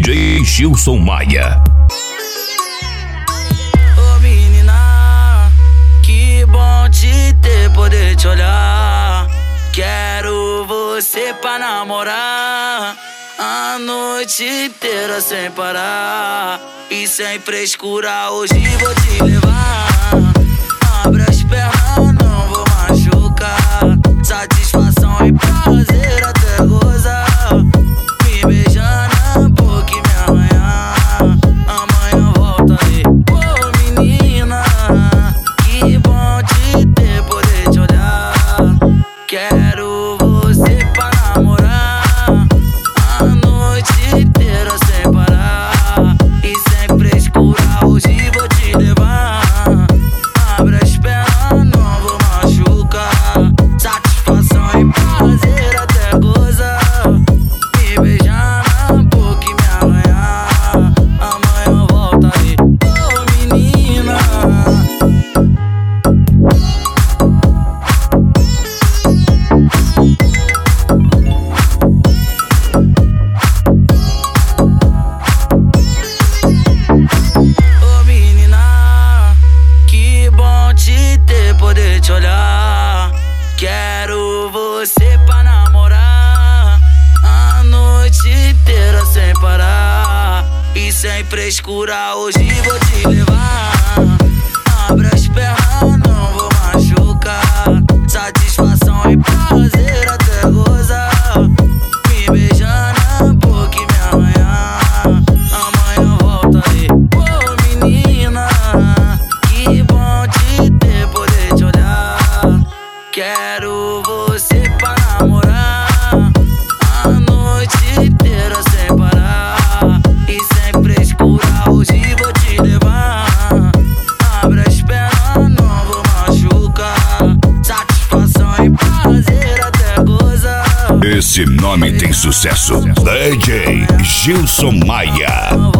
DJ Gilson Maia. Ô menina, que bom te ter, poder te olhar. Quero você pra namorar a noite inteira sem parar. E sem frescura hoje vou te levar. Abre as pernas, não vou machucar. Satisfação e prazer até gozar. Me beijar na boca e me arranhar. Amanhã volta aí. Ô menina, que bom te ter, poder te olhar. Quero você pra namorar a noite inteira sem parar. E sem frescura hoje vou te levar. Abre as pernas, não vou machucar. Satisfação e prazer até gozar. Me beijar na boca e me arranhar. Amanhã volta aí. Ô menina, ô menina, que bom te ter, poder te olhar. Quero você pra namorar a noite inteira sem parar. E sem frescura hoje vou te levar. Abre as pernas, não vou machucar. Satisfação e prazer até gozar. Me beijar na boca e me arranhar. Amanhã volta aí. Ô menina, que bom te ter, poder te olhar. Quero você pra namorar a noite inteira sem parar. E sem frescura hoje vou te levar. Abre as pernas, não vou machucar. Satisfação e prazer até gozar. Esse nome tem sucesso. DJ Gilson Maia.